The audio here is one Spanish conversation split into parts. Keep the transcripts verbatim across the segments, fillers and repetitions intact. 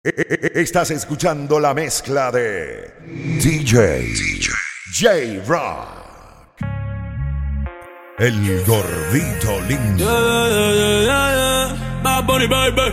Estás escuchando la mezcla de D J, D J J-Rock, el gordito lindo. Yeah, yeah, yeah, yeah, yeah. Bad Bunny, baby.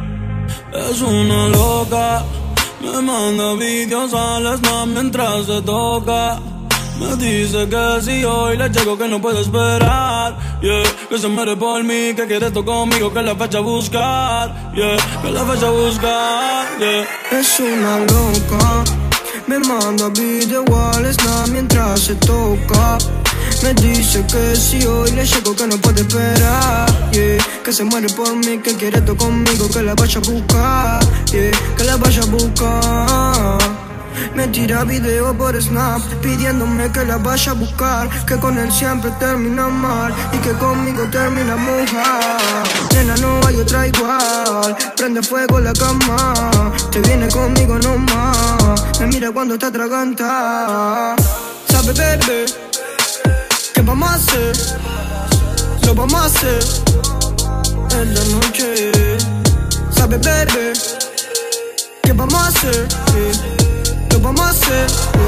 Es una loca. Me manda videos a las snap mientras se toca. Me dice que si hoy le llego que no puede esperar, yeah. Que se muere por mí, que quiere esto conmigo, que la vaya a buscar, yeah. Que la vaya a buscar, yeah. Es una loca. Me manda video al snap mientras se toca. Me dice que si hoy le llego que no puede esperar, yeah. Que se muere por mí, que quiere esto conmigo, que la vaya a buscar, yeah. Que la vaya a buscar. Me tira video por Snap pidiéndome que la vaya a buscar, que con él siempre termina mal y que conmigo termina mojar. Nena, no hay otra igual, prende fuego la cama, te viene conmigo nomás, me mira cuando está atragantada. Sabe, bebé, ¿qué vamos a hacer? Lo vamos a hacer en la noche. Sabe, bebé, ¿qué vamos a hacer? Lo vamos a hacer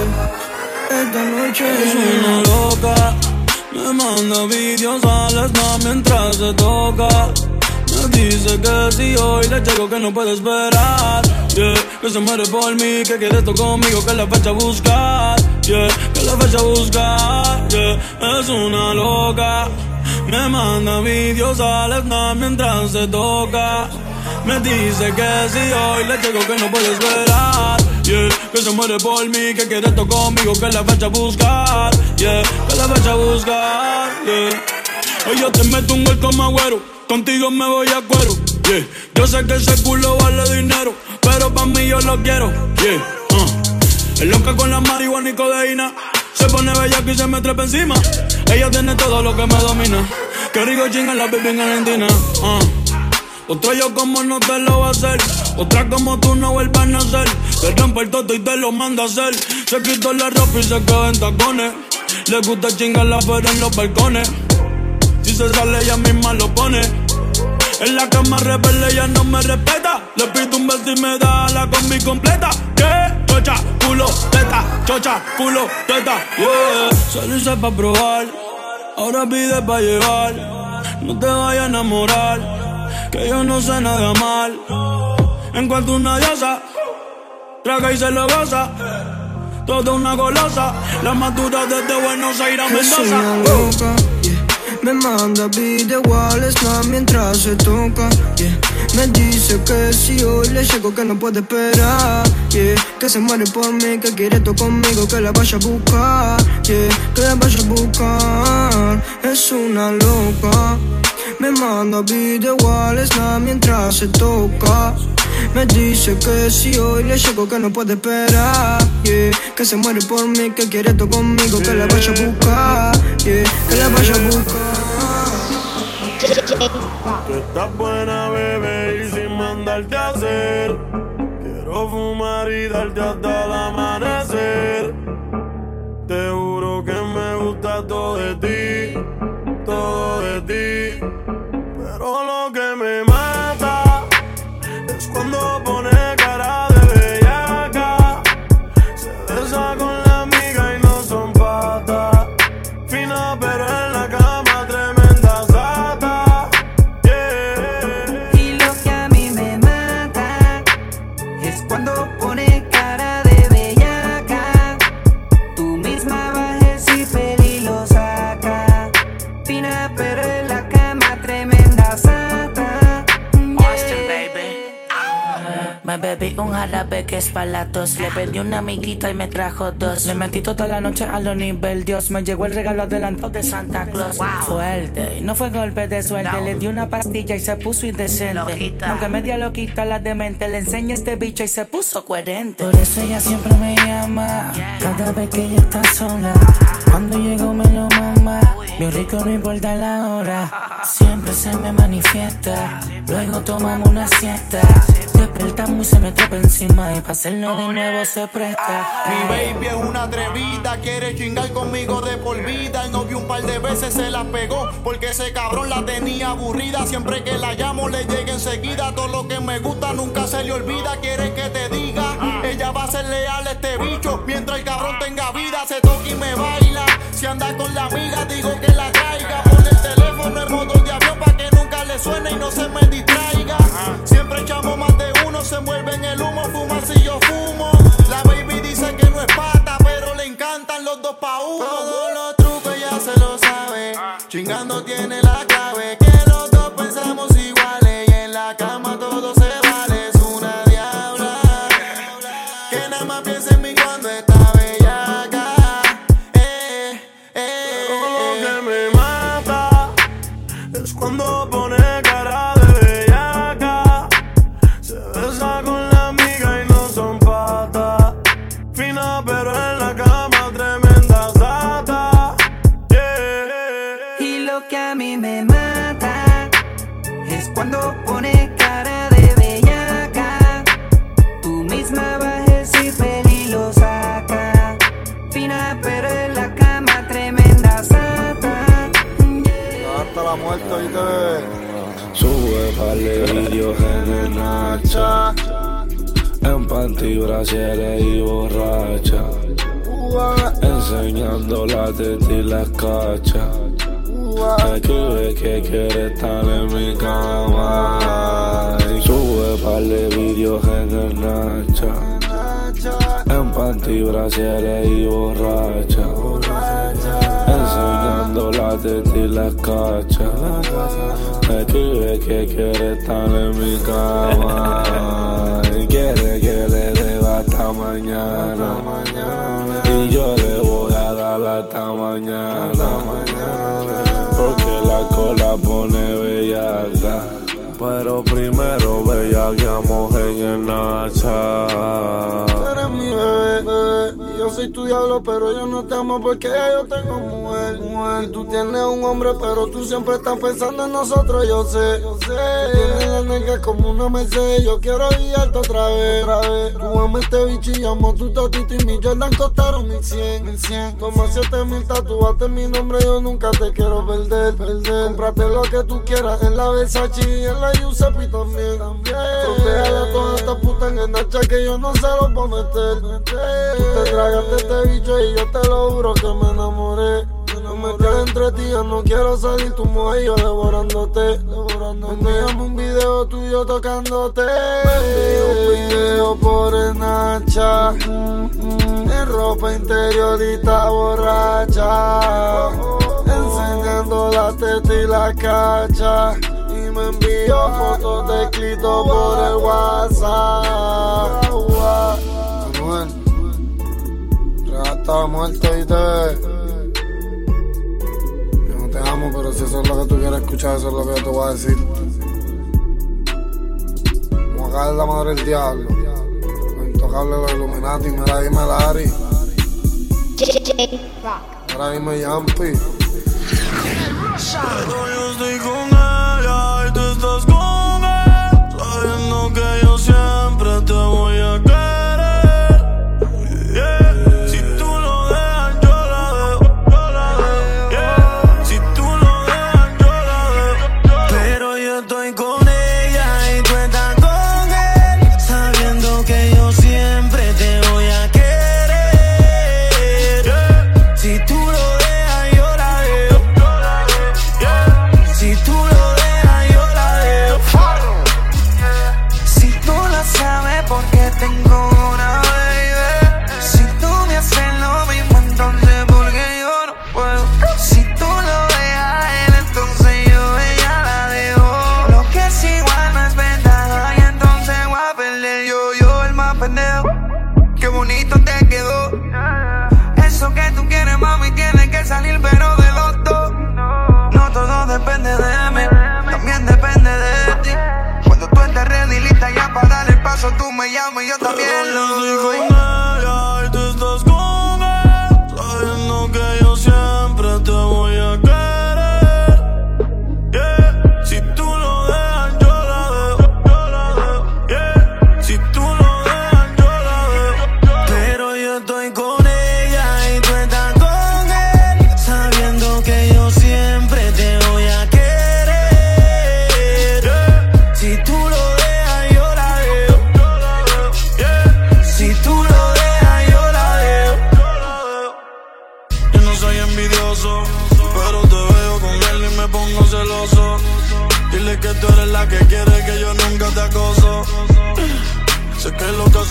yeah. Esta noche. Es una loca. Me manda videos a la snap mientras se toca. Me dice que si hoy le llego que no puede esperar, yeah. Que se muere por mí, que quiere esto conmigo, que la vaya a buscar, yeah. Que la vaya a buscar, yeah. Es una loca. Me manda videos a la snap mientras se toca. Me dice que si hoy le llego que no puede esperar, yeah. Que se muere por mí, que quiere esto conmigo, que la vaya a buscar, yeah. Que la vaya a buscar, yeah. Hoy yo te meto un gol como agüero, contigo me voy a cuero, yeah. Yo sé que ese culo vale dinero, pero pa' mí yo lo quiero, yeah. uh. Es loca con la marihuana y codeína, se pone bellaca y se me trepa encima. Ella tiene todo lo que me domina, que rico chinga la baby en Argentina, uh. Otra yo como no te lo va a hacer, otra como tú no vuelvas a nacer. Te rompe el toto y te lo manda a hacer. Se quitó la ropa y se queda en tacones. Le gusta chingarla pero en los balcones. Si se sale ella misma lo pone. En la cama rebelde ella no me respeta. Le pido un beso y me da la combi completa. ¿Qué? Chocha, culo, teta, chocha, culo, teta, yeah. Solo hice pa' probar, ahora pide pa' llevar. No te vayas a enamorar, que yo no sé nada mal. En cuanto una diosa, traga y se lo goza. Toda una golosa, la madura desde Buenos Aires a Mendoza. Es una loca, yeah. Me manda video al snap mientras se toca, yeah. Me dice que si hoy le llego que no puede esperar, yeah. Que se muere por mí, que quiere esto conmigo, que la vaya a buscar, yeah. Que la vaya a buscar. Es una loca. Me manda video al snap mientras se toca. Me dice que si hoy le llego que no puede esperar, yeah. Que se muere por mí, que quiere esto conmigo, que la vaya a buscar, yeah. Que la vaya a buscar. Tú estás buena, bebé, y sin mandarte a hacer. Quiero fumar y darte hasta el amanecer. Te juro que me gusta todo de ti, todo de ti. Pero lo que me mata es cuando pone cara de bellaca. Se besa con la amiga y no son patas. Fina pero en la cama tremenda sata, yeah. Y lo que a mí me mata es cuando pone cara de bellaca. Tú misma bajes y peli lo saca. Fina pero en la cama tremenda sata, me bebí un jarabe que es para la tos. Le pedí una amiguita y me trajo dos. Le metí toda la noche a lo nivel Dios. Me llegó el regalo adelantado de Santa Claus, wow. Fuerte, y no fue golpe de suerte, no. Le di una pastilla y se puso indecente, loquita. Aunque media loquita la demente, le enseñé este bicho y se puso coherente. Por eso ella siempre me llama, yeah. Cada vez que ella está sola. Cuando llego me lo mama, bien rico no importa la hora. Siempre se me manifiesta, luego tomamos una siesta. despertamos y se me trepa encima y pa' hacerlo de nuevo se presta. Mi baby es una atrevida, quiere chingar conmigo de por vida. El novio un par de veces se la pegó porque ese cabrón la tenía aburrida. Siempre que la llamo le llega enseguida. Todo lo que me gusta nunca se le olvida. Quiere que te diga, ella va a ser leal a este bicho. Mientras el cabrón tenga vida, se toca y me baila. Si anda con la amiga, digo que la traiga. Pon el teléfono en modo de avión pa' que nunca le suene y no se me distraiga. Siempre echamos más de uno, se envuelve en el humo, fuma si yo fumo. La baby dice que no es pata, pero le encantan los dos pa' uno. Todos los trucos ella se lo sabe, chingando tiene la clave. Que los dos pensamos iguales y en la cama todo se vale. Es una diabla, que nada más piensa en mí cuando está bellaca. Eh, eh, eh. Lo que me mata es cuando pone cara de bellaca. Se besa con la amiga y no son patas. Fina pero en la cama tremenda sata. Yeah. Y lo que a mí me mata es cuando pone cara de bellaca. Tú misma bajes y peli lo saca. Fina pero en la cama tremenda sata. Yeah. Hasta la muerte y te sube pa'l vídeos en el Nacha, en panty, brasieres y borracha, enseñando la teta y las cachas. Me escribe que quiere estar en mi cama. Sube pa'l vídeos en el Nacha, en panty, brasieres y borracha, enseñando la teta y las cachas. Me escribe que quiere estar en mi cama y quiere que le deba hasta mañana. Y yo le voy a dar hasta mañana, porque la cola pone bellaca. Pero primero bellaqueamos en el Nacha. Tú eres mi bebé, bebé, y yo soy tu diablo, pero yo no te amo porque ya yo tengo mujer, mujer. Y tú tienes un hombre, pero tú siempre estás pensando en nosotros, yo sé, yo sé. Tú tienes la nega como una Mercedes, yo quiero guiarte otra vez, otra vez. Tú amas este bicho y amo tu tatito y mi Jordan costaron mil cien, mil cien. Toma siete mil, tatuaste mi nombre, yo nunca te quiero perder, perder. Cómprate lo que tú quieras en la Versace y en la Giuseppe también, también. Fronteale a todas estas putas en el Nacha que yo no se los voy a meter, meter. Tú te tragaste este bicho y yo te lo juro que me enamoré. No me quedé entre ti, yo no quiero salir, tu mujer y yo devorándote, devorándote. Envíame un video tuyo tocándote. Un video por el Nacha, en ropa interiorita borracha, enseñando la teta y la cacha. Y me envió fotos de clito por el WhatsApp. Manuel, ya estaba muerto y te... Yo no te amo, pero si eso es lo que tú quieres escuchar, eso es lo que yo te voy a decir. Vamos a caer la madre del diablo. Lo intocable los Illuminati, mira dime Larry. Mira dime Yampi. Pero yo estoy con ella y tú estás con él, sabiendo que yo siempre te voy a querer. Yeah. Si tú lo dejas, yo la dejo, yo la dejo. Yeah. Si tú lo dejas, yo la dejo. Pero yo estoy con ella y tú estás con él, sabiendo que yo siempre te voy a querer. Yeah. Si tú lo dejas, yo la dejo. Si tú lo dejas, yo la dejo. Si tú lo sabes porque tengo una baby. Si tú me haces lo mismo, entonces porque yo no puedo. Si tú lo dejas a él, entonces yo ella la dejo. Lo que es igual no es ventaja y entonces voy a perder yo, yo el más pendejo. Qué bonito te quedó. Eso que tú quieres, mami, tiene que salir pero de los dos. No todo depende de mí, también depende de ti. Cuando tú estés ready, lista ya para dar el paso, tú me llamas y yo también lo Yo doy. estoy con ella y tú estás con él, sabiendo que yo siempre te voy a querer. Yeah. Si tú lo dejas, yo la dejo, yo la dejo. Yeah.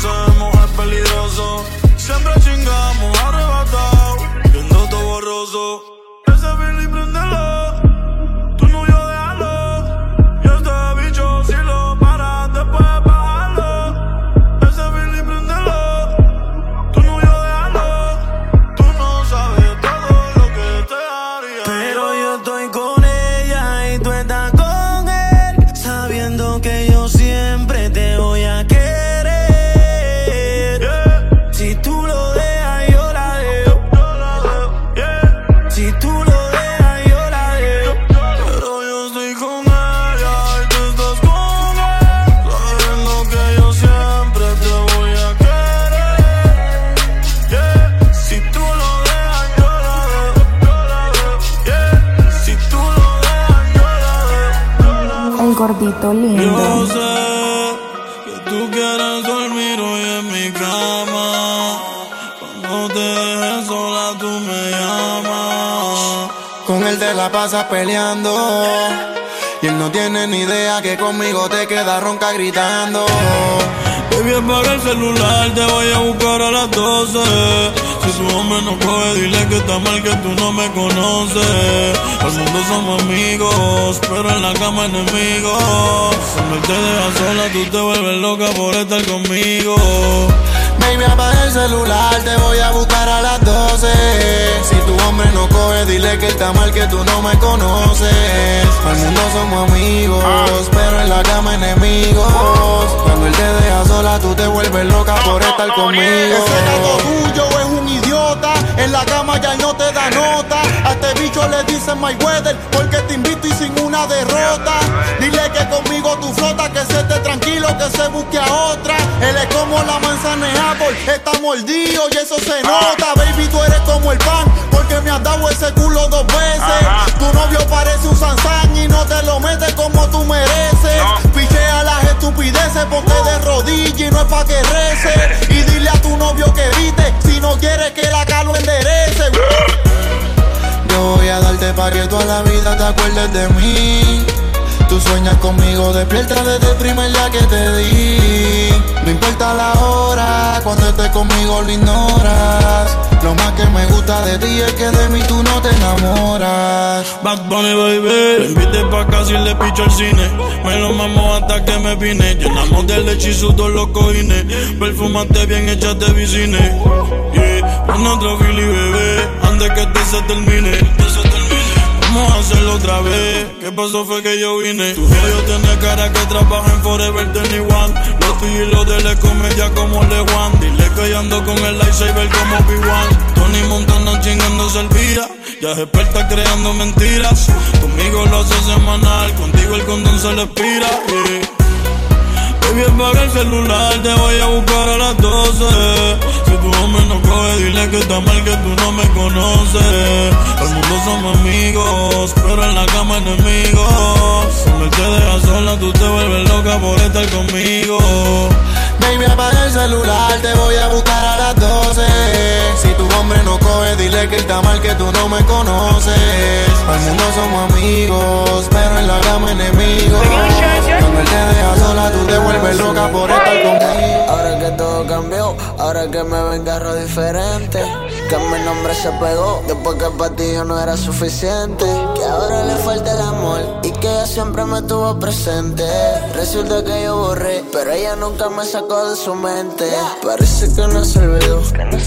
hacemos es peligroso. Siempre chingamos arrebatado, viendo todo borroso. Ese Billy prendelo, tu novio déjalo. Y este bicho si lo paras después bájalo. Ese Billy prendelo, tu novio déjalo. Tú no sabes todo lo que te haría. Pero yo estoy con ella y tú estás con él, sabiendo que yo siempre te voy a querer. Si tú lo dejas, yo la dejo. Si tú lo dejas, yo la dejo. Pero yo estoy con ella y tú estás con él, sabiendo que yo siempre te voy a querer. Yeah. Si tú lo dejas, yo la dejo. Yeah. Si tú lo dejas, yo la dejo. El gordito Yo lindo. sé que tú quieres dormir hoy en mi cama. Cuando te dejes sola tú me llamas. Con él te la pasas peleando y él no tiene ni idea que conmigo te quedas ronca gritando. Baby, apaga el celular, te voy a buscar a las doce. Si tu hombre no coge, dile que está mal, que tú no me conoces. Al mundo somos amigos, pero en la cama enemigos. Cuando él te deja sola, tú te vuelves loca por estar conmigo. Baby, apaga el celular, te voy a buscar a las doce. Si tu hombre no coge, dile que está mal, que tú no me conoces. Al mundo somos amigos, pero en la cama enemigos. Cuando él te deja sola, tú te vuelves loca por estar conmigo. Ese gato tuyo es un idiota, en la cama ya él no te da nota. A este bicho le dicen my weather, porque te invito y sin una derrota. Dile que conmigo tú flotas, que se esté tranquilo, que se busque a otra. Él es como la manzana de Apple, está mordido y eso se nota. Baby, tú eres como el pan, porque me has dado ese culo dos veces. Tu novio parece un Sansán y no te lo metes como tú mereces. Pichea las estupideces, ponte de rodillas y no es pa' que rece. Y dile a tu novio que evite, si no quieres que la calo enderece. Yo voy a darte pa' que toda la vida te acuerdes de mí. Tú sueñas conmigo, despierta desde el primer día que te di. No importa la hora, cuando estés conmigo lo ignoras. Lo más que me gusta de ti es que de mí tú no te enamoras. Bad Bunny, baby, le invité pa' casa y le picho al cine. Me lo mamo hasta que me vine. Llenamos de leche y sudor los cojines. Perfumate bien, échate vicine. Yeah, pon otro Billy, bebé, antes que este se termine. Vamos a hacerlo otra vez. ¿Qué pasó? Fue que yo vine. Tu novio tiene cara que trabaja en Forever veintiuno. Lo tuyo y lo de él es comedia como LeJuan. Dile que yo ando con el lightsaber como Obi-Wan. Tony Montana chingándose el vira. Ya es experta creando mentiras. Conmigo lo hace semanal, contigo el condón se le expira. Yeah. Baby, apaga el celular, te voy a buscar a las doce. Si tu hombre no coge, dile que está mal, que tú no me conoces. Al mundo somos amigos, pero en la cama enemigos. Cuando él te deja sola, tú te vuelves loca por estar conmigo. Baby, apaga el celular, te voy a buscar a las doce. Si tu hombre no coge, dile que está mal, que tú no me conoces. Al mundo somos amigos, pero en la cama enemigos. Cuando él te deja sola, tú te vuelves loca por estar conmigo. Ahora que todo cambió, ahora que me ven carro diferente, que mi nombre se pegó, después que para ti yo no era suficiente, que ahora le falta el amor y que ella siempre me tuvo presente. Resulta que yo borré, pero ella nunca me sacó de su mente. Parece que no se olvidó,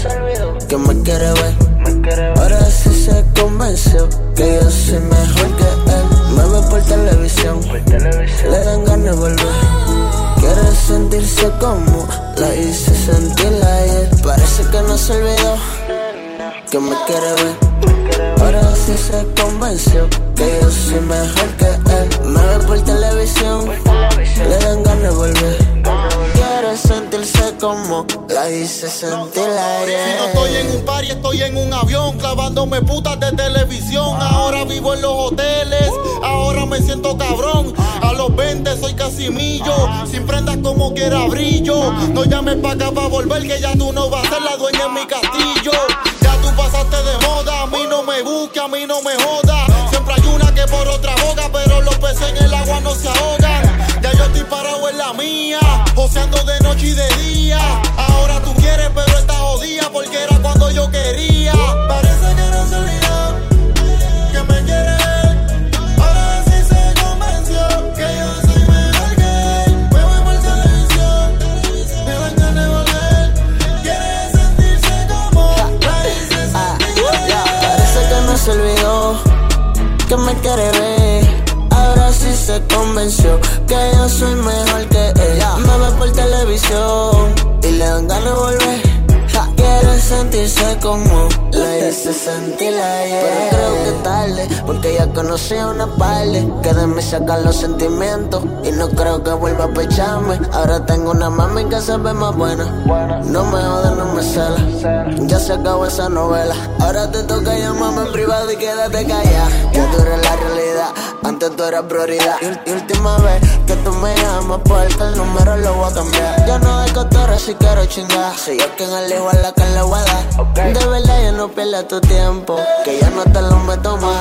que me quiere ver. Ahora sí se convenció que yo soy mejor que él. Me ve por televisión, le dan ganas de volver. Quiere sentirse como la hice sentirla ayer. Parece que no se olvidó que me quiere ver. Ahora sí se convenció que yo soy mejor que él. Me ve por televisión, le dan ganas de volver. Quiere sentirse como la hice sentirla ayer. Si no estoy en un party, estoy en un avión, clavándome putas de televisión. Ahora vivo en los hoteles, ahora me siento cabrón. A los veinte soy Casimillo, sin prendas como quiera brillo. No llames pa' acá pa' volver, que ya tú no vas a ser la dueña en mi castillo. Ya tú pasaste de moda, a mí no me busques, a mí no me joda. Siempre hay una que por otra boca, pero los peces en el agua no se ahogan. Ya yo estoy parado en la mía, joseando de noche y de día. que me quiere ver. Ahora sí se convenció que yo soy mejor que ella. Me ve por televisión y le dan ganas de volver. Ja, quiere sentirse como le hice sentir ayer. Pero creo que tarde, porque ya conocí a una parte que de mí sacan los sentimientos. Y no creo que vuelva a pecharme. Ahora tengo una mami que se ve más buena. No me jode, no me cela. Ya se acabó esa novela. Ahora te toca llamarme en privado y quédate callada. Que tú eres la realidad, antes tú eras prioridad. Y, y última vez que tú me llamas, porque el número lo voy a cambiar. Yo no doy cotorra si quiero chingar. Soy yo quien elijo a la que le voy a dar. Okay. De verdad ya no pierdas tu tiempo, que ya no te lo meto más.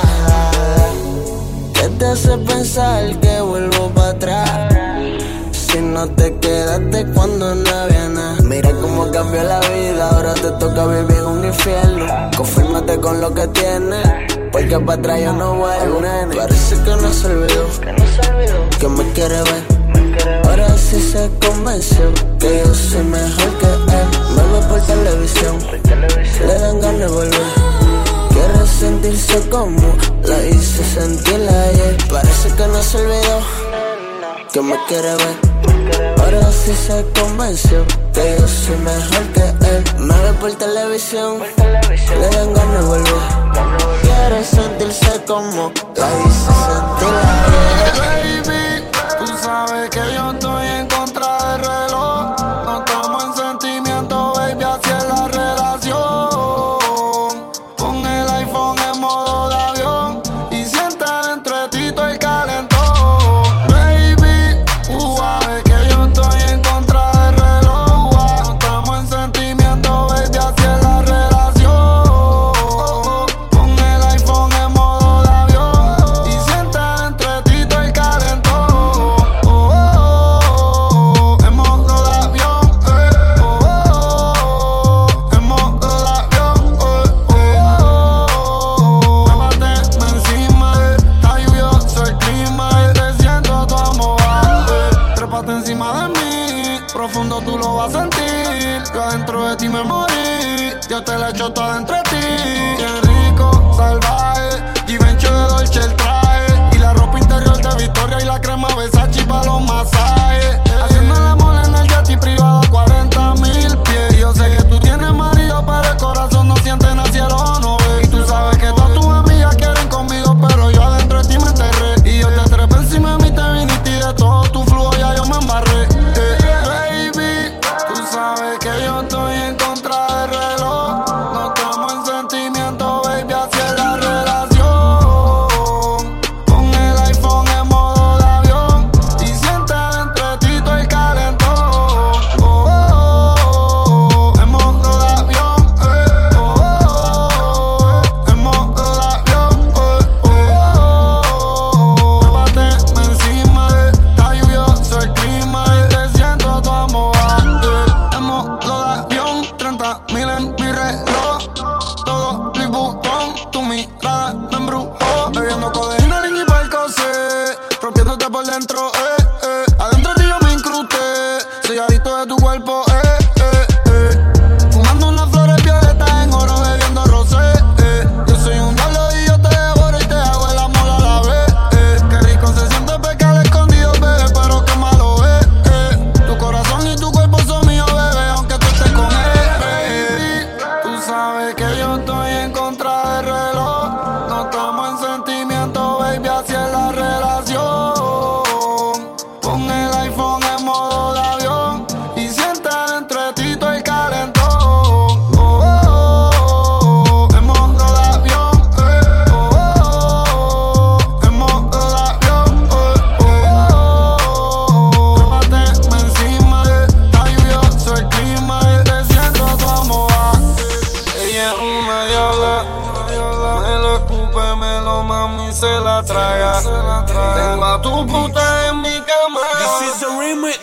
¿Qué te hace pensar que vuelvo para atrás? Si no te quedaste cuando no había nada. Mira cómo cambió la vida, ahora te toca vivir un infierno. Confírmate con lo que tienes, porque para atrás yo no vuelvo, nene. Parece que no se olvidó, que me quiere ver. Ahora sí se convenció que yo soy mejor que él. Me ve por televisión, le dan ganas de volver. Quiere sentirse como la hice sentir ayer. Parece que no se olvidó, que me quiere ver. Ahora sí se convenció que yo soy mejor que él. Me ve por televisión, le dan ganas de volver. Quiere sentirse como la hice sentir ayer. Baby, tú sabes que yo estoy en contra del reloj. No estamos en sentimiento, baby, así es la relación. Pon el iPhone en modo de avión y siente entre ti todo el calentón. Baby, tú sabes que yo estoy en contra del reloj. No estamos en sentimiento, baby, así es la relación. Pon el iPhone en modo de avión y siente entre ti todo el calentón. Profundo tú lo vas a sentir. Yo adentro de ti me morí. Yo te la echo toda entre ti. Bien rico, salvaje. Givenchy de Dolce el traje. Y la ropa interior de Victoria. Y la crema Versace pa' los masajes. Haciendo el amor en el jet privado a cuarenta mil pies. Yo sé que tú tienes marido, pero el corazón no siente nada, cielo no ve. Y tú sabes que todas tus amigas quieren conmigo, pero yo adentro de ti me enterré. Y yo te trepé encima de mí, te viniste y de todo tu flujo ya yo me embarré. Sabes que yo estoy en contra del reloj. No estamos en sentimiento, baby, así es la relación. Pon el iPhone en modo de avión y siente entre ti todo el calentón. Oh, oh, oh, oh, en modo de avión, eh. Oh, oh, oh, en modo de avión, eh. Oh, oh, oh, trépate encima, eh. Está lluvioso el clima, eh. Te siento tu amor, eh. Modo de avión, treinta mil en mi reloj. Todo Louis Vuitton, tu mirada me embrujó. Bebiendo codeína, lean y Percocet, rompiéndote por dentro, eh, eh. Adentro de ti yo me incrusté, soy adicto de tu cuerpo, eh, eh, eh. Fumando unas flores violetas en oro, bebiendo rosé, eh. Yo soy un diablo y yo te devoro y te hago el amor a la vez, eh. Qué rico se siente pecar escondido, bebé, pero qué malo es, eh. Tu corazón y tu cuerpo son míos, bebé, aunque tú estés con él, baby. Tú sabes que yo estoy en contra del reloj. No estamos en sentimiento, baby, así es la relación. Pon el iPhone en modo de avión y siente entre ti todo el calentón. Oh, oh, oh, en modo de avión, eh. Oh, oh, oh, en modo de avión, eh. Oh, oh, oh, trépate encima, eh. Está lluvioso el clima, eh. Te siento tu amor, eh. Ella es una diabla, me lo escupe, me lo mami se la traga. Tengo a tu puta en mi cama. This is the remix.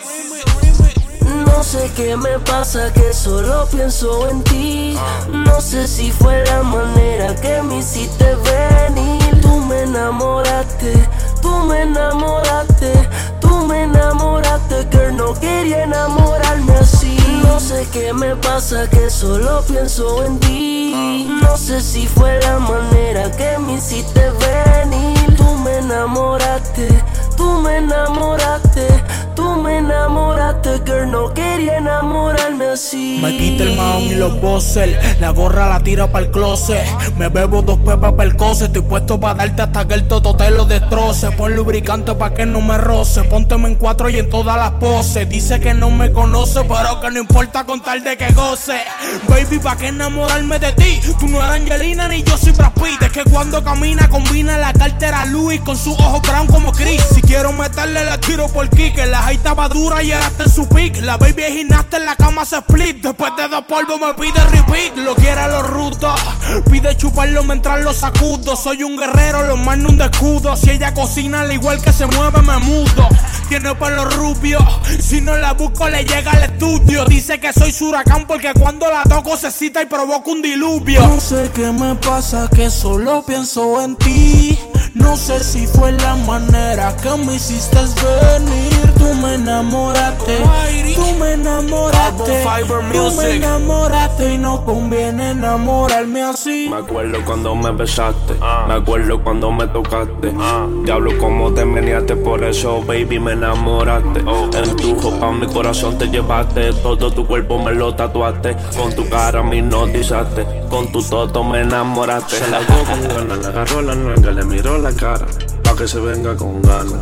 No sé qué me pasa, que solo pienso en ti. No sé si fue la manera que me hiciste venir. Tú me enamoraste, tú me enamoraste, tú me enamoraste, girl, no quería enamorarme así. No sé qué me pasa que solo pienso en ti. No sé si fue la manera que me hiciste venir. Tú me enamoraste, tú me enamoraste, tú me enamoraste, girl, no quería enamorarme así. Me quita el mahón y los boxers, la gorra la tira pa'l closet. Me bebo dos pepas pa'l cose, estoy puesto pa' darte hasta que el toto te lo destroce. Pon lubricante pa' que no me roce, pónteme en cuatro y en todas las poses. Dice que no me conoce, pero que no importa con tal de que goce. Baby, pa' que enamorarme de ti, tú no eres Angelina ni yo soy Brad Pitt. Es que cuando camina combina la cartera Louis con sus ojos brown como Chris. Si quiero meterle la tiro por kick, la high estaba dura y era hasta en su pick. La baby es gimnasta, en la cama se split. Después de dos polvos me pide repeat. Lo quiere a los rudos, pide chuparlo mientras lo sacudo. Soy un guerrero, lo mando un escudo. Si ella cocina al igual que se mueve me mudo. Tiene pelo rubio, si no la busco le llega al estudio. Dice que soy su huracán porque cuando la toco se cita y provoca un diluvio. No sé qué me pasa que solo pienso en ti. No sé si fue la manera que me hiciste venir. Tú me enamoraste, tú me enamoraste, tú me enamoraste y no conviene enamorarme así. Me acuerdo cuando me besaste, me acuerdo cuando me tocaste. Diablo como te meneaste, por eso baby me enamoraste. En tu jopa mi corazón te llevaste, todo tu cuerpo me lo tatuaste. Con tu cara me hipnotizaste, con tu toto me enamoraste. Se la dio con ganas, le agarró la nalga, le miró la cara, pa' que se venga con ganas.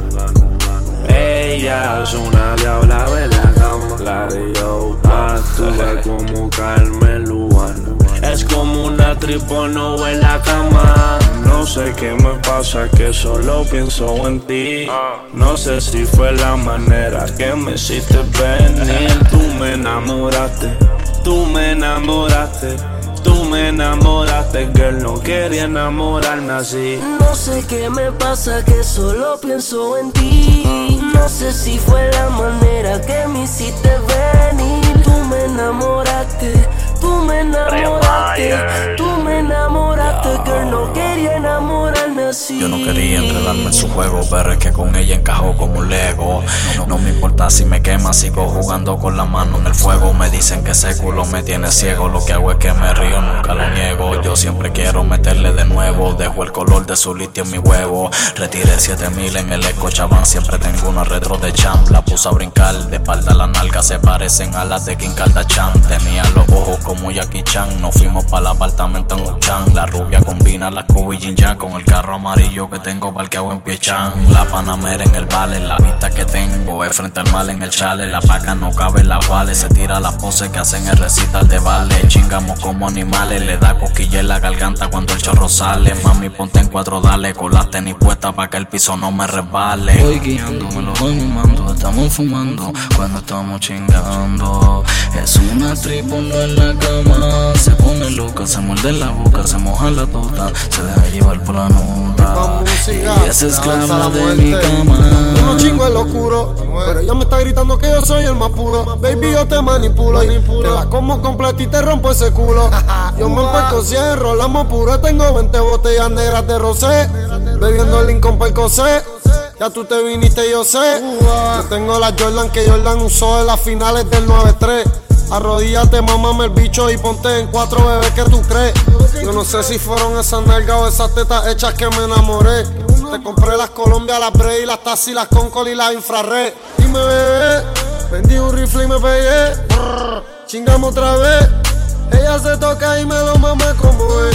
Ella es una diabla de la cama, la de yo actúa como Carmen Lubana. Es como una tripono en la cama. No sé qué me pasa que solo pienso en ti. No sé si fue la manera que me hiciste venir. Tú me enamoraste, tú me enamoraste, tú me enamoraste, girl, no quería enamorarme así. No sé qué me pasa que solo pienso en ti. No sé si fue la manera que me hiciste venir. Tú me enamoraste, tú me enamoraste, tú me enamoraste, girl, no quería enamorarme así. Yo no quería enredarme en su juego, pero es que con ella encajó como un Lego. No, no me importa si me quema, sigo jugando con la mano en el fuego. Me dicen que ese culo me tiene ciego, lo que hago es que me río, nunca lo niego. Yo siempre quiero meterle de nuevo, dejo el color de su litio en mi huevo. Retiré siete mil en el Escochabán, siempre tengo una retro de champ. La puse a brincar, de espalda las nalgas se parecen a las de Kim Kardashian. Tenía los ojos como Jackie Chan, nos fuimos para el apartamento en Uchan. La rubia combina la Kobe Jin Yang con el carro amarillo que tengo parqueado en Piechan. La Panamera en el vale, la vista que tengo es frente al mal en el chale. La paca no cabe en la vale, se tira las poses que hacen el recital de vale. Chingamos como animales, le da cosquilla en la garganta cuando el chorro sale. Mami ponte en cuatro, dale, con las tenis puestas pa' que el piso no me resbale. Voy guiando, me lo voy mimando, estamos fumando cuando estamos chingando. Es una tripono en la cama, se pone loca, se muerde la boca, se moja la tota, se deja llevar por la nota. Y es esclava de mi cama. Uno chingo en lo oscuro, pero ella me está gritando que yo soy el más puro. Baby, yo te manipulo, te la como completa y te rompo ese culo. Yo me empuesto cien, rolamos puro, tengo veinte botellas negras de rosé, bebiendo el Lincoln Percocet. Ya tú te viniste, yo sé. Yo tengo la Jordan que Jordan usó en las finales del nueve tres. Arrodíllate, mámame el bicho y ponte en cuatro, bebé, que tú crees. Yo no sé si fueron esas nalgas o esas tetas hechas que me enamoré. Te compré las Colombia, las Bray, las Tassi, las Concol y las Infrared. Dime, bebé, vendí un rifle y me pegué. Brr, chingamos otra vez. Ella se toca y me lo mama como es.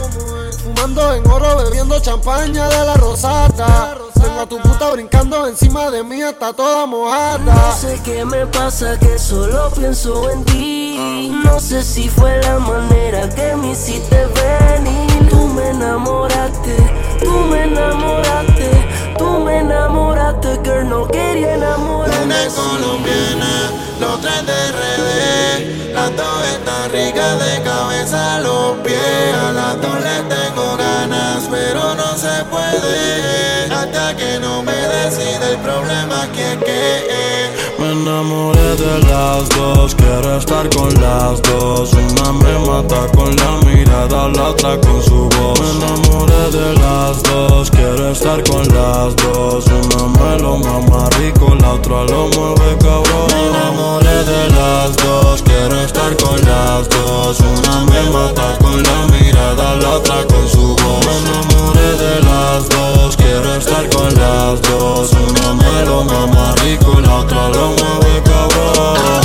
Fumando en oro, bebiendo champaña de la rosata. Tengo a tu puta brincando encima de mí, está toda mojada. No sé qué me pasa que solo pienso en ti. No sé si fue la manera que me hiciste venir. Tú me enamoraste, tú me enamoraste, tú me enamoraste, girl, no quería enamorarme. Una es colombiana, la otra es de R D. Las dos están ricas de cabeza a los pies. A las dos les tengo ganas, pero no se puede hasta que no me decida. El problema aquí es que me enamoré de las dos, quiero estar con las dos. Una me mata con la mirada, la otra con su voz. Me enamoré de las dos, quiero estar con las dos. Una me lo mama rico, la otra lo mueve cabrón. Me enamoré de las dos, quiero estar mata con la mirada, la otra con su voz. Me enamoré de las dos, quiero estar con las dos. Una me lo mama rico, la otra lo mueve cabrón.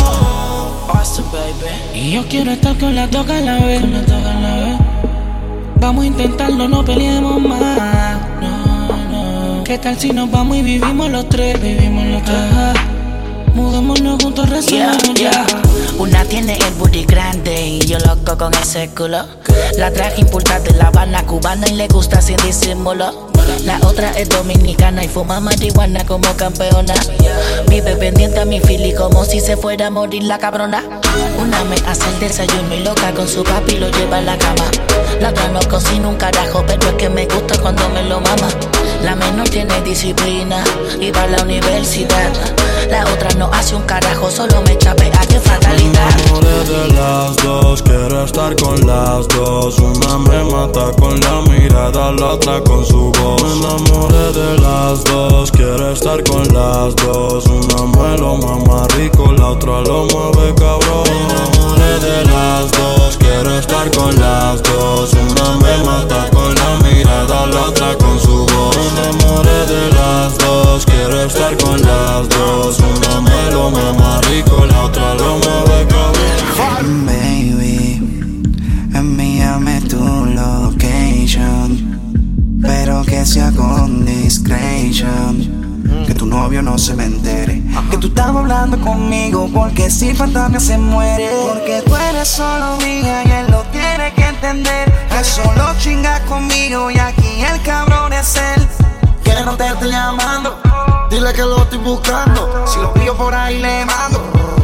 Y yo quiero estar con las dos a la vez, con las dos a la vez. Vamos a intentarlo, no peleemos más. No, no. ¿Qué tal si nos vamos y vivimos los tres? Vivimos los tres. Ajá. Mudémonos juntos, rezamos yeah, yeah. Una tiene el booty grande y yo loco con ese culo. La traje impulsada de La Habana cubana y le gusta sin disimulo. La otra es dominicana y fuma marihuana como campeona. Vive pendiente a mi fili como si se fuera a morir la cabrona. Una me hace el desayuno y loca con su papi lo lleva a la cama. La otra no cocina un carajo, pero es que me gusta cuando me lo mama. La menor tiene disciplina y va a la universidad. La otra no hace un carajo, solo me chapea, qué fatalidad. Me enamoré de las dos, quiero estar con las dos. Una me mata con la mirada, la otra con su voz. Me enamoré de las dos, quiero estar con las dos. Una me lo mama rico, la otra lo mueve cabrón. Me enamoré de las dos, quiero estar con las dos. Una me mata con la mirada, la otra con su voz. Me enamoré de las dos, quiero estar con las dos. Una me lo mama rico, la otra lo mueve cabrón. Baby, envíame tu location, pero que sea con discretion, que tu novio no se me entere que tú estás hablando conmigo, porque si fantasma se muere. Porque tú eres solo mía y él lo tiene que entender, que solo chingas conmigo y aquí el cabrón es él. Que no te estoy llamando, dile que lo estoy buscando. Si lo pillo por ahí le mando.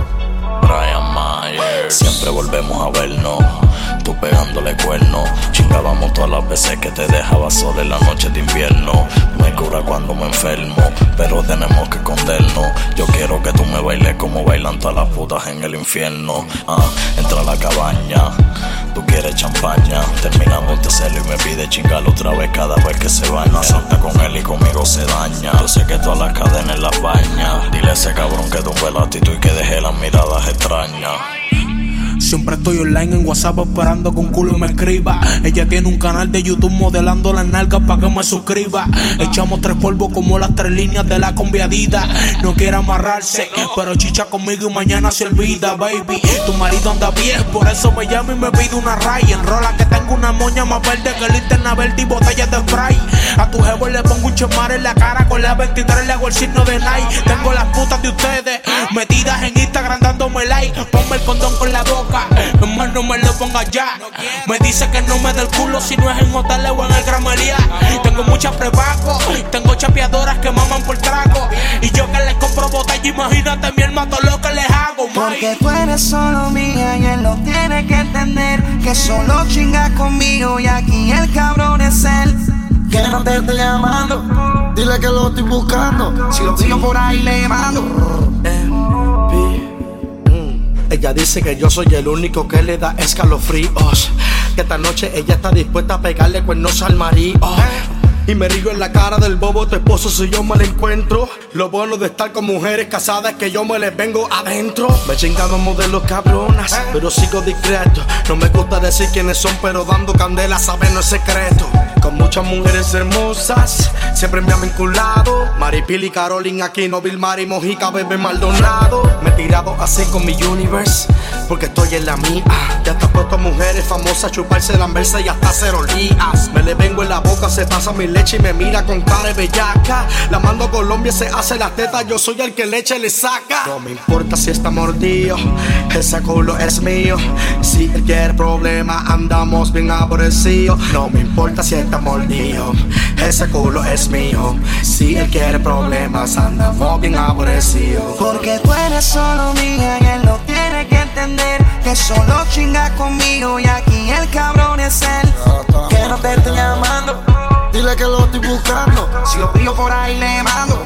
Brian Myers, siempre volvemos a vernos. Tú pegándole cuernos, chingábamos todas las veces que te dejaba sola en la noche de invierno. Me cura cuando me enfermo, pero tenemos que escondernos. Yo quiero que tú me bailes como bailan todas las putas en el infierno. Ah, entra a la cabaña, tú quieres champaña. Terminamos de hacerlo y me pide chingar otra vez cada vez que se baña. Salta con él y conmigo se daña. Yo sé que todas las cadenas las baña. Dile a ese cabrón que tumbe la actitud y que deje las miradas extrañas. Siempre estoy online en WhatsApp esperando que un culo me escriba. Ella tiene un canal de YouTube modelando las nalgas pa' que me suscriba. Echamos tres polvos como las tres líneas de la conviadita. No quiere amarrarse, pero chicha conmigo y mañana se olvida, baby. Tu marido anda bien, por eso me llama y me pide una ray. Enrola que tengo una moña más verde que linterna verde y botellas de spray. A tu jevo le pongo un chemar en la cara, con la veintitrés le hago el signo de Nike. Tengo las putas de ustedes metidas en Instagram dándome like. Ponme el condón con la boca, hermano, no me lo ponga ya. Me dice que no me dé el culo si no es en hoteles o en el Gramería. Tengo muchas prepago, tengo chapeadoras que maman por trago. Y yo que les compro botella, imagínate mi hermano todo lo que les hago, man. Porque tú eres solo mía y él lo tiene que entender, que solo chingas conmigo y aquí el cabrón es él. Que no te estoy llamando, dile que lo estoy buscando. Si lo pillo por ahí le mando. Ella dice que yo soy el único que le da escalofríos, que esta noche ella está dispuesta a pegarle cuernos al marido. Y me río en la cara del bobo tu esposo si yo me la encuentro. Lo bueno de estar con mujeres casadas es que yo me les vengo adentro. Me he chingado modelos cabronas, pero sigo discreto. No me gusta decir quiénes son, pero dando candela saben no es secreto. Con muchas mujeres hermosas, siempre me han vinculado. Maripili, Carolina, Aquino, Vilmar y Mojica, Bebé Maldonado. Me he tirado así con mi universe, porque estoy en la mía. Ya está puesto a mujeres famosas, chuparse la versa y hasta cero lías. Me le vengo en la boca, se pasa mi leche y me mira con cara de bellaca. La mando a Colombia, se hace la teta, yo soy el que leche le saca. No me importa si está mordido, ese culo es mío. Si él quiere problema, andamos bien aborrecidos. No me importa si está mordido, ese culo es mío. Si él quiere problemas, andamos bien aborrecidos. Porque tú eres solo mía y él lo tiene que entender, que solo chinga conmigo y aquí el cabrón es él. Que no te estoy llamando, dile que lo estoy buscando. Si lo pillo por ahí le mando.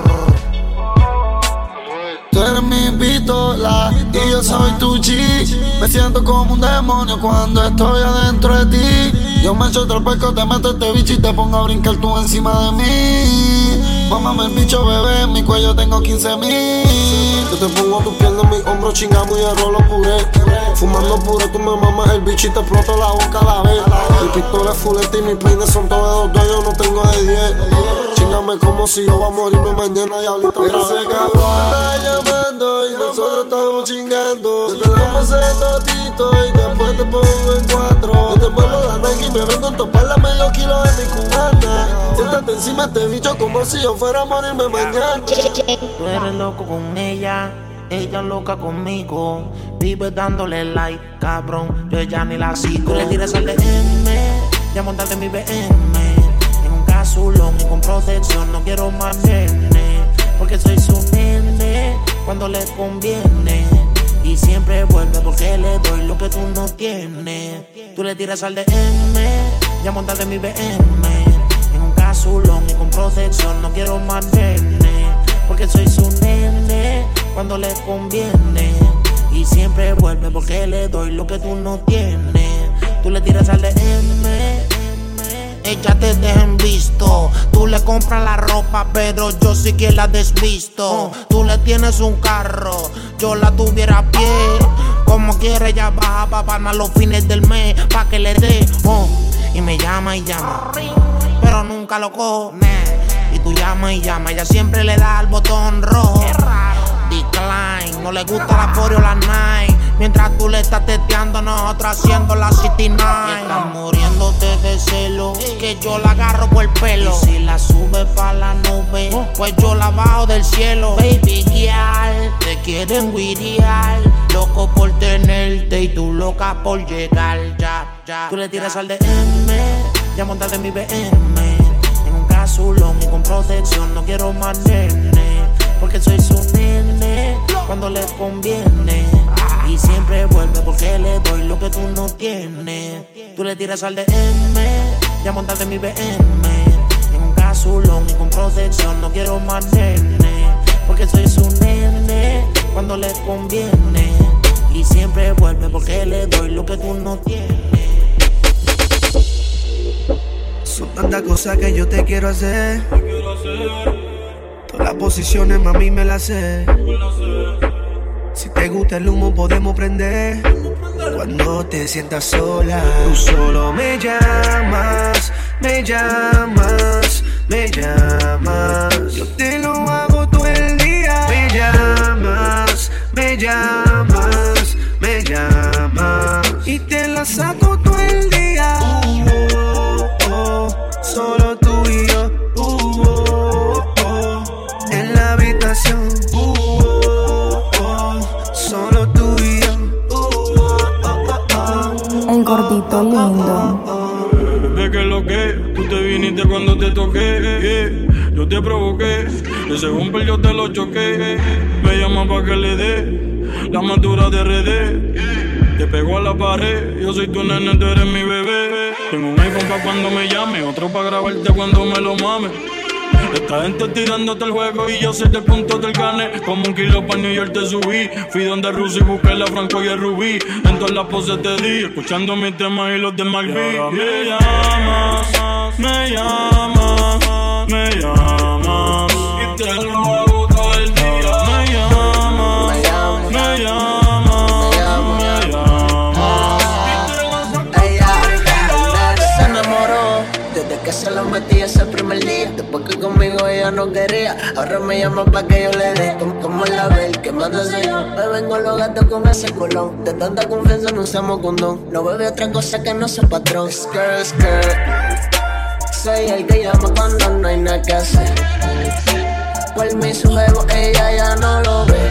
Tú eres mi pistola y yo soy tu chi. Me siento como un demonio cuando estoy adentro de ti. Yo me echo otro pesco, te meto este bicho y te pongo a brincar tú encima de mí. Póngame el bicho, bebé, en mi cuello tengo quince mil. Yo te pongo tu pierna en mi hombro, chingamos y arroz lo puré. Fumando puré, tú me mamas el bicho y te exploto la boca a la vez. Mi pistola es fuleta y mis peines son todos de dos, yo no tengo de diez. Chingame como si yo voy a morirme mañana, diablito. Ese cabrón me está llamando y nosotros estamos chingando. Yo te damos ese totito y después te pongo en cuatro. Yo te vuelvo la Nike y me vengo en topar la medio kilo de mi cubana. Siéntate encima de este bicho como si yo fuera a morirme mañana. Tú eres loco con ella, ella loca conmigo. Vive dándole like, cabrón, yo ya ni la sigo. Tú le tiras al D M, ya montate en mi B M. En un casulón y con protección, no quiero más nene. Porque soy su nene, cuando le conviene. Y siempre vuelve porque le doy lo que tú no tienes. Tú le tiras al D M, ya montate en mi B M. En un casulón y con protección, no quiero más nene. Porque soy su nene, cuando le conviene. Y siempre vuelve porque le doy lo que tú no tienes. Tú le tiras al D M, ella te deja en visto. Tú le compras la ropa, pero yo sí que la desvisto. Tú le tienes un carro, yo la tuviera a pie. Como quiere ella baja pa' palmar los fines del mes, pa' que le dé, oh. Y me llama y llama, pero nunca lo cojo, nah. Y tú llamas y llamas, ella siempre le da al botón rojo. Decline, no le gusta la Foreo o la Nike. Mientras tú le estás teteando, nosotros haciendo la City Nine. Estás muriéndote de celo, que yo la agarro por el pelo. Y si la sube pa' la nube, pues yo la bajo del cielo. Baby girl, te quieren guiriar. Loco por tenerte y tú loca por llegar, ya, ya. Tú le tiras al D M, ya montate en mi B M. En un casulón y con protección, no quiero más nene. Porque soy su nene, cuando le conviene. Y siempre vuelve porque le doy lo que tú no tienes. Tú le tiras al D M, ya montate en mi B M. En un casulón y con protección, no quiero más nene. Porque soy su nene, cuando le conviene. Y siempre vuelve porque le doy lo que tú no tienes. Son tantas cosas que yo te quiero hacer. Todas las posiciones, mami, me las sé. Si te gusta el humo, podemos prender. Cuando te sientas sola, tú solo me llamas, me llamas, me llamas. Yo te lo hago todo el día. Me llamas, me llamas, me llamas. Y te la saco todo el día. Uh, oh, oh, solo tú y yo. Uh, oh, oh, en la habitación. Uh, oh, oh, solo tú y yo. Uh, oh, oh, oh. El gordito lindo. De que lo que tú te viniste cuando te toqué, eh, yo te provoqué, ese bumper yo te lo choqué, me llama pa' que le dé la madura de R D, te pegó a la pared, yo soy tu nene, tú eres mi bebé. Tengo un iPhone pa' cuando me llame, otro pa' grabarte cuando me lo mame. Esta gente tirándote el juego y yo sé del punto del gane. Como un kilo pa' New York te subí. Fui donde Rusi y busqué la Franco y el Rubí. En todas las poses te di, escuchando mis temas y los de Malví. Me llamas, me llamas, me llamas. Y te lo hago todo el día. Me llamas, me llamas, me llamas, me llamas. Ella se enamoró desde que se lo metí ese primer día. Después que conmigo ella no quería, ahora me llama pa' que yo le dé. Como, como la ve, que manda soy yo. Me vengo los gatos con ese colón. De tanta confianza no usamos condón. No bebe otra cosa que no sea patrón. Skirt, skirt. Soy el que llama cuando no hay nada que hacer. Por mi sujeto ella ya no lo ve.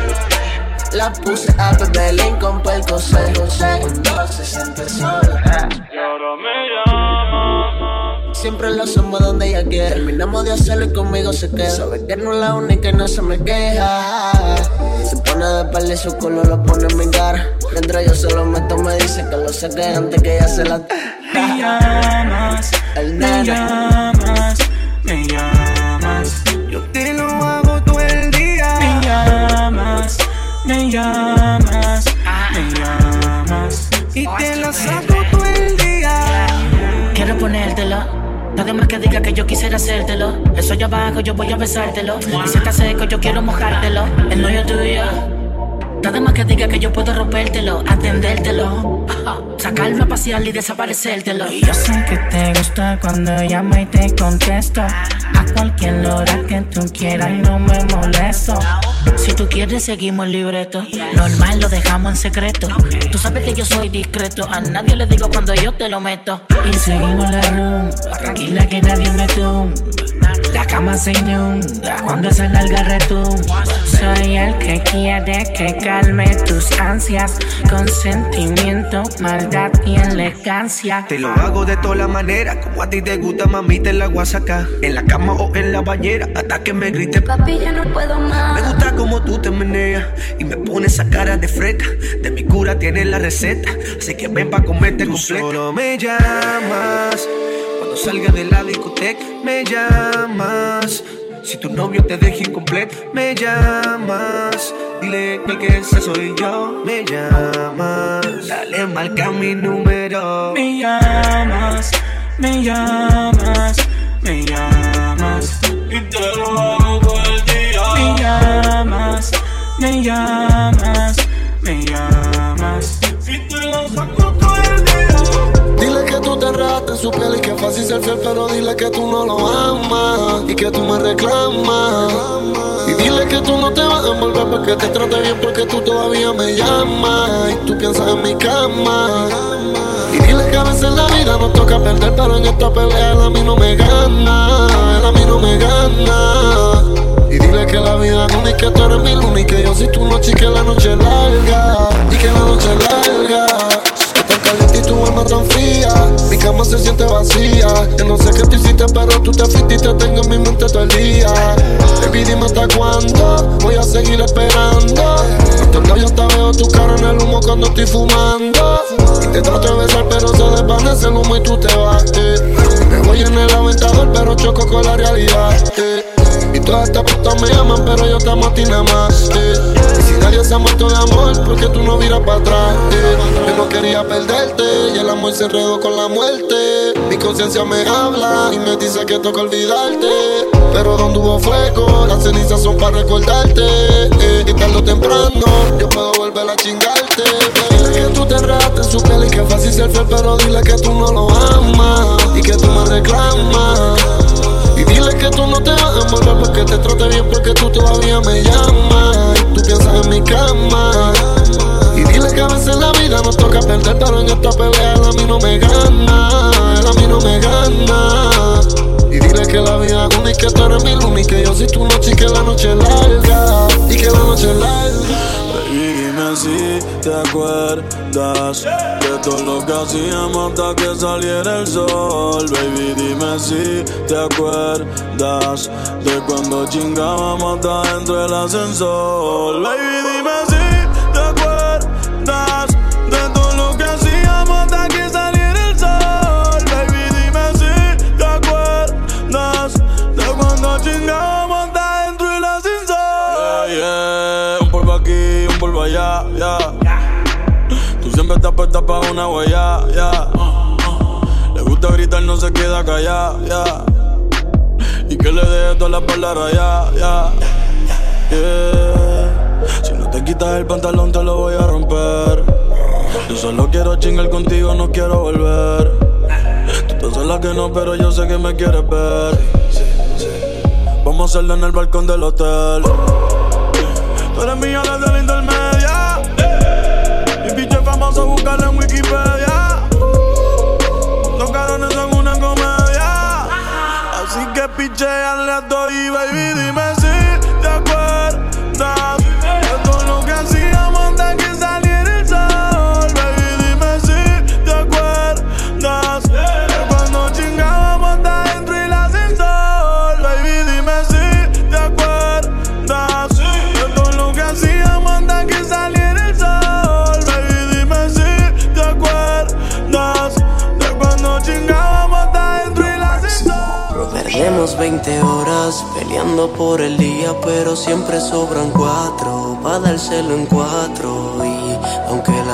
La puse a beber Lincoln por el consejo. Cuando se siente sola. Y ahora me llama. Siempre lo somos donde ella quiere. Terminamos de hacerlo y conmigo se queda. Sabe que no es la única y no se me queja. Se pone de peli y su culo lo pone en mi cara. Mientras yo se lo meto me dice que lo saque antes que ella se la... Me llamas, el me llamas, me llamas. Yo te lo hago todo el día. Me llamas, me llamas, me llamas. Y te la saco todo el día. Quiero ponértelo Nada más que diga que yo quisiera hacértelo. Eso allá abajo yo voy a besártelo. Y si está seco yo quiero mojártelo. El novio tuyo. Nada más que diga que yo puedo rompértelo, atendértelo, sacarlo a pasear y desaparecértelo. Y yo sé que te gusta cuando llamo y te contesto a cualquier hora que tú quieras y no me molesto. Si tú quieres seguimos el libreto, normal lo dejamos en secreto. Tú sabes que yo soy discreto, a nadie le digo cuando yo te lo meto. Y seguimos la room, tranquila que nadie me tumba. La cama se inunda cuando se larga el retumbo. Soy el que quiere que calme tus ansias con sentimiento, maldad y elegancia. Te lo hago de todas las maneras, como a ti te gusta, mami, te la voy a sacar. En la cama o en la bañera, hasta que me grites. Papi, ya no puedo más. Me gusta como tú te meneas y me pones esa cara de freta. De mi cura tienes la receta, así que ven pa' comerte completa. Tú solo me llamas cuando salga de la discoteca, me llamas. Si tu novio te deja incompleto, me llamas. Dile que el que ese soy yo, me llamas. Dale, marca mi número. Me llamas, me llamas, me llamas. Y te lo hago todo el día. Me llamas, me llamas, me llamas. Y te lo saco todo el día. Dile que tú te enredaste en su piel y que es fácil ser fiel, pero dile que tú no lo amas y que tú me reclamas. Y dile que tú no te vas a envolver porque te trate bien, porque tú todavía me llamas y tú piensas en mi cama. Y dile que a veces la vida nos toca perder, pero en esta pelea él a mí no me gana, él a mí no me gana. Y dile que la vida es única, que tú eres mi luna y que yo soy tu noche y que la noche es larga, y que la noche es larga. Caliente y tu alma tan fría, mi cama se siente vacía. Yo no sé qué tú hiciste, pero tú te fuiste y te tengo en mi mente todo el día. Baby, dime hasta cuándo voy a seguir esperando. Estos labios te veo tu cara en el humo cuando estoy fumando. Y te trato de besar, pero se desvanece el humo y tú te vas, eh. Me voy en el aventador, pero choco con la realidad, eh. Y todas estas putas me llaman, pero yo te amo a ti nada más, eh. Y si nadie se ha muerto de amor, porque tú no miras para atrás, eh. Yo no quería perderte y el amor se enredó con la muerte. Mi conciencia me habla y me dice que toca olvidarte, pero donde hubo fuego, las cenizas son para recordarte, eh. Y tarde o temprano, yo puedo volver a chingarte, eh. Dile que tú te enredaste en su piel y que es fácil ser fiel, pero dile que tú no lo amas y que tú me reclamas. Y dile que tú no te vas a envolver porque te trate bien, porque tú todavía me llamas y tú piensas en mi cama. Y dile que a veces la vida nos toca perder, pero en esta pelea él a mí no me gana, él a mí no me gana. Y dile que la vida es única, que tú eres mi luna y que yo soy tu noche y que la noche es larga, y que la noche es larga. Baby, dime si te acuerdas de todo lo que hacíamos hasta que saliera el sol. Baby, dime si te acuerdas de cuando chingábamos hasta dentro del ascensor. Baby, dime si te acuerdas de todo lo que hacíamos hasta que saliera el sol. Baby, dime si te acuerdas de cuando chingábamos hasta dentro del ascensor. Yeah, yeah. Un polvo aquí, un polvo allá, ya. Yeah. Tú siempre estás puesta pa' una huella, ya. Yeah. Le gusta gritar, no se queda callada, ya. Yeah. Y que le deje todas las palabras, ya, ya. Yeah. Si no te quitas el pantalón te lo voy a romper. Yo solo quiero chingar contigo, no quiero volver. Tú piensas la que no, pero yo sé que me quieres ver. Vamos a hacerlo en el balcón del hotel. Tú eres mía desde la intermedia. Mi bicho es famoso, búscalo en Wikipedia. Los cabrones son una comedia. Así que picheale a todo y baby, dime si te acuerdas de todo lo que hacíamos hasta que saliera el sol. Baby, dime si te acuerdas de cuando chingábamos hasta dentro del ascensor. Baby, dime si te acuerdas de todo lo que hacíamos hasta que saliera el sol. Baby, dime si te acuerdas de cuando chingábamos hasta dentro del ascensor. Perdemos veinte horas peleando por el día, pero siempre sobran cuatro pa' dárselo en cuatro. Y aunque la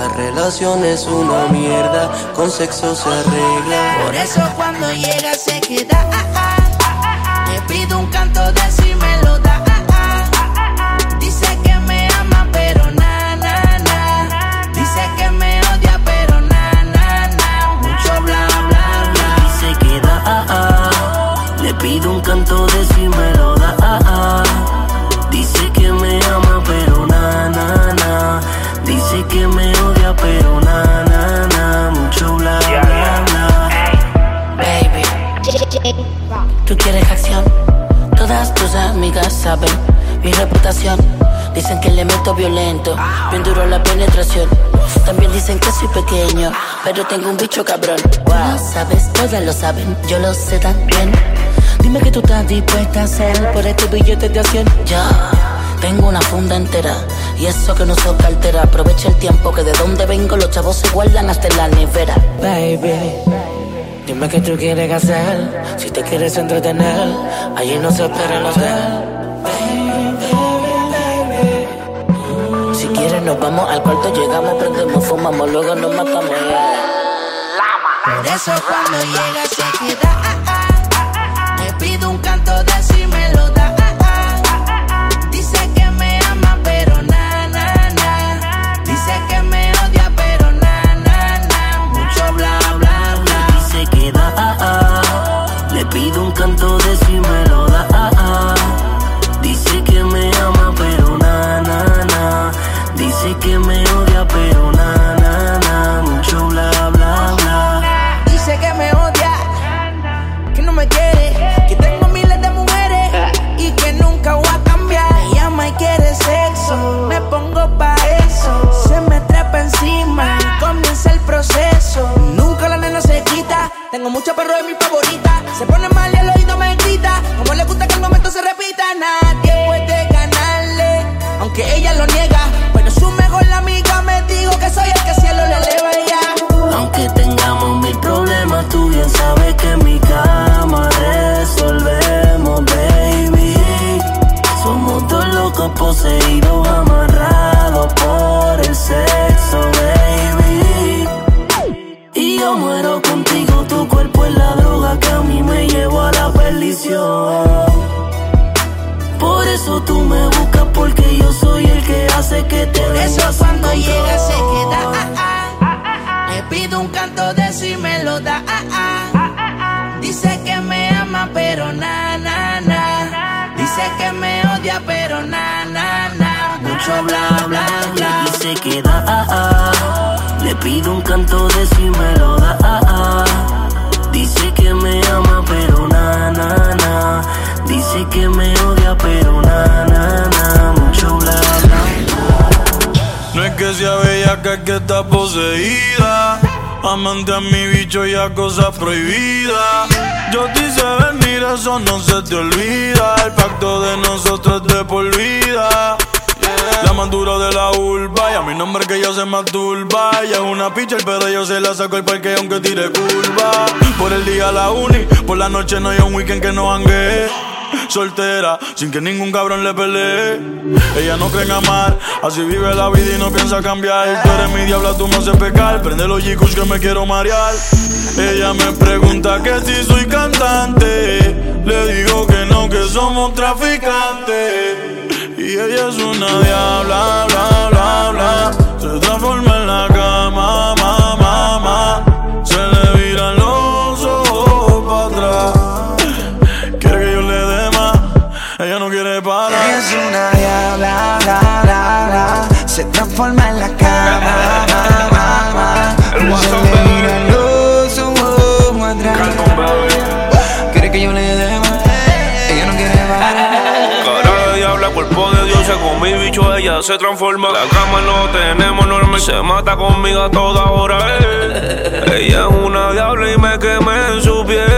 La relación es una mierda, con sexo se arregla. Por eso cuando llega se queda. Ah, ah. Le pido un canto de si me lo da. Ah, ah. Dice que me ama pero na na na. Dice que me odia pero na na na. Mucho bla bla bla. Y se queda. Ah, ah. Le pido un canto de si me lo da. Ah, ah. Dice que me ama pero na na na. Dice que me odia pero na na na. Mucho bla bla bla. Baby, ¿tú quieres acción? Todas tus amigas saben mi reputación. Dicen que le meto violento, bien duro la penetración. También dicen que soy pequeño, pero tengo un bicho cabrón. Tú lo sabes, todas lo saben, yo lo sé también. Dime que tú estás dispuesta a hacer por este billete de acción. Ya, tengo una funda entera y eso que no soy cartera. Aprovecha el tiempo que de donde vengo los chavos se guardan hasta en la nevera. Baby, dime qué tú quieres hacer. Si te quieres entretener, allí no se espera el hotel. Si quieres nos vamos al cuarto, llegamos, prendemos, fumamos, luego nos matamos. Por eso cuando llega se queda. Ah, ah. Le pido un canto de si me lo da. Ah, ah. Dice que me ama pero na na na. Dice que me odia pero na na na. Mucho bla bla bla. Y se queda. Ah, ah. Le pido un canto de si me lo da. Ah, ah. Dice que me ama pero na na na. Dice que me odia pero na na na. Mucho bla bla bla. Dice que me odia, que no me quiere, que tengo miles de mujeres y que nunca voy a cambiar. Me llama y quiere sexo, me pongo pa' eso. Se me trepa encima y comienza el proceso. Nunca la nena se quita, tengo mucho perro de mi favorita. Se pone mal y el oído me grita, como le gusta que el momento se repita. Nadie puede ganarle, aunque ella lo niega. Pero su mejor amiga me dijo que soy el que cielo le eleva ya. Aunque tengamos mil problemas, tú bien sabes que en mi cama resolvemos, baby. Somos dos locos poseídos, amarrados por el sexo, baby. Y yo muero contigo, tu cuerpo es la droga que a mí me llevó a la perdición. Por eso tú me buscas, porque yo soy el que hace que te Por eso cuando llega se queda. Ah, ah. Le pido un canto de si me lo da. Ah, ah. Dice que me ama pero na na na. Dice que me odia pero na na na. Mucho bla bla bla. Y se queda. Ah, ah. Le pido un canto de si me lo da. Ah, ah. Dice que me ama pero na na na. Dice que me odia pero na na na. Mucho bla bla. No es que sea bella, que es que está poseída. Amante a mi bicho y a cosas prohibidas. Yo te hice venir, eso no se te olvida. El pacto de nosotros es de por vida. La más dura de la urba, y a mi nombre que ella se masturba. Ella es una pitcher, pero yo se la saco el parque aunque tire curva. Por el día la uni, por la noche no hay un weekend que no hangue. Soltera, sin que ningún cabrón le pelee. Ella no cree en amar, así vive la vida y no piensa cambiar. Tú eres mi diabla, tú me haces pecar. Prende los G-Kush que me quiero marear. Ella me pregunta que si soy cantante. Le digo que no, que somos traficantes. Y ella es una diabla, bla, bla, bla. Se transforma en la cama, ma, ma, ma. Se le viran los ojos para atrás. Quiere que yo le dé más, ella no quiere parar. Ella es una diabla, bla, bla, bla. Se transforma en la cama, ma, ma, ma. Se le viran los ojos para atrás. Quiere que yo le dé más, ella no quiere parar. Cara de diabla, cuerpo de Dios, con mi bicho ella se transforma. La cama no tenemos normal, se mata conmigo a toda hora. Eh. Ella es una diabla y me quemé en su piel.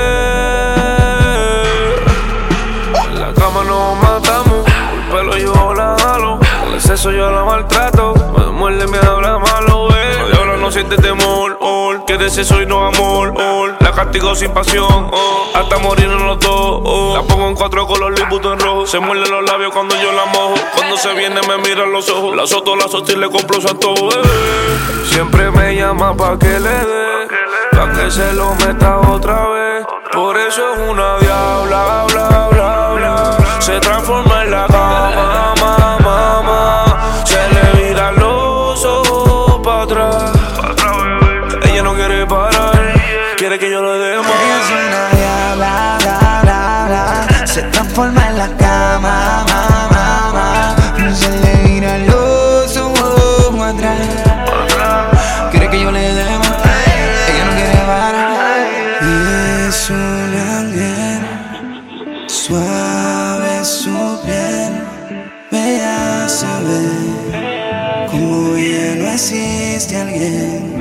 En la cama nos matamos, por pelo yo la jalo. Con el sexo yo la maltrato, me muerde, me habla malo. Eh. La diabla no siente temor, all. Que de ese soy no amor, all. La castigo sin pasión, oh. Hasta morirnos los dos, oh. La pongo en cuatro color y puto en rojo. Se muerde los labios cuando yo la mojo. Cuando se viene me mira los ojos. La soto, la soto y le compro su antojo, bebé. Siempre me llama pa' que le dé, pa' que se lo meta otra vez. Por eso es una diabla, bla, bla, bla. Se transforma en la cama, mamá, mamá. Se le viran los ojos pa' atrás. Ella no quiere parar, quiere que yo le dé más. Ella es una diabla, bla, bla, bla. Se transforma en la cama, mamá, mamá. Se le viran los ojos pa' atrás. Quiere que yo le dé más. Ella no quiere parar. Y es un ángel, suave su piel, me hace ver como ya no existe alguien.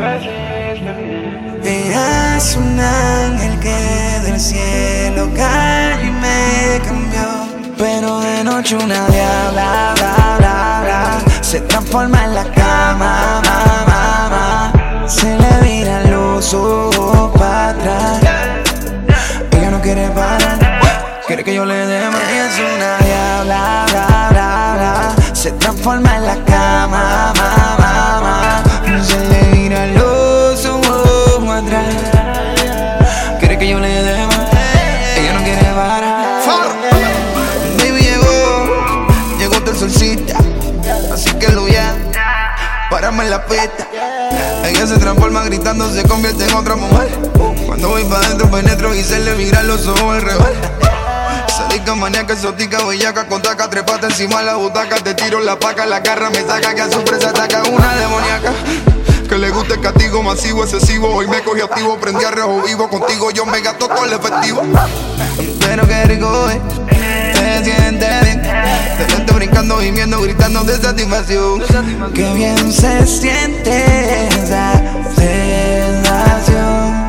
Ella es un ángel que del cielo cayó y me cambió. Pero de noche una diabla, bla, bla, bla. Se transforma en la cama, mamá, mamá. Se le viran los ojos para atrás. Ella no quiere parar, quiere que yo le dé más. Ella es una diabla, bla, bla, bla. Se transforma en la cama, mamá, mamá. Se le viran los ojos para atrás. Quiere que yo le dé más. Ella no quiere parar. Baby llegó, llegó tu solcita. Así que lo ya, párame en la pista. Ella se transforma gritando, se convierte en otra mujer. Cuando voy pa' dentro penetro y se le miran los ojos al revés. Sadica, maníaca, exótica, bellaca, con taca, trepata encima de la butaca. Te tiro la paca, la garra me saca, que a su presa ataca una demoníaca. Que le gusta el castigo masivo, excesivo. Hoy me cogí activo, prendí a rejo vivo. Contigo yo me gasto todo el efectivo. Pero qué rico es, te sientes bien. Te vente brincando, gimiendo, gritando de satisfacción. Qué bien se siente esa sensación.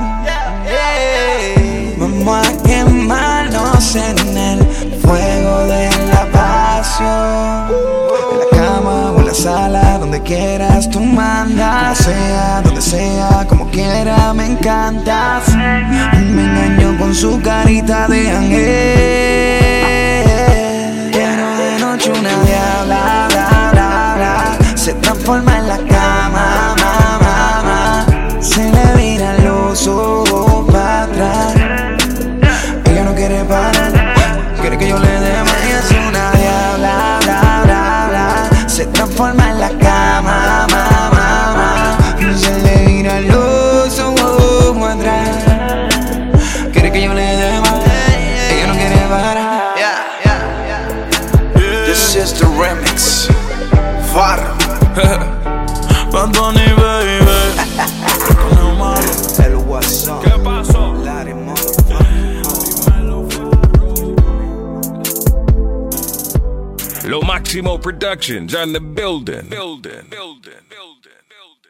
Vamos a quemarnos en el fuego de la pasión. En la cama o en la sala, donde quieras tú mandas. Como sea, donde sea, como quiera, me encantas. Me engaño con su carita de ángel. Pero de noche una diabla, bla, bla, bla. Se transforma en la cama, mamá, mamá. Se le viran los ojos para atrás. Ella no quiere parar, quiere que yo le dé más. Ella es una diabla, bla, bla, bla. Se transforma en la cama, mamá, mamá. Se le viran los ojos para atrás. Quiere que yo le dé más. Ella no quiere parar. Yeah, yeah, yeah. This is the remix. Far. Bad Bunny, baby. El WhatsApp. ¿Qué pasó? Lo Máximo Productions on the building. Building. Building. Building.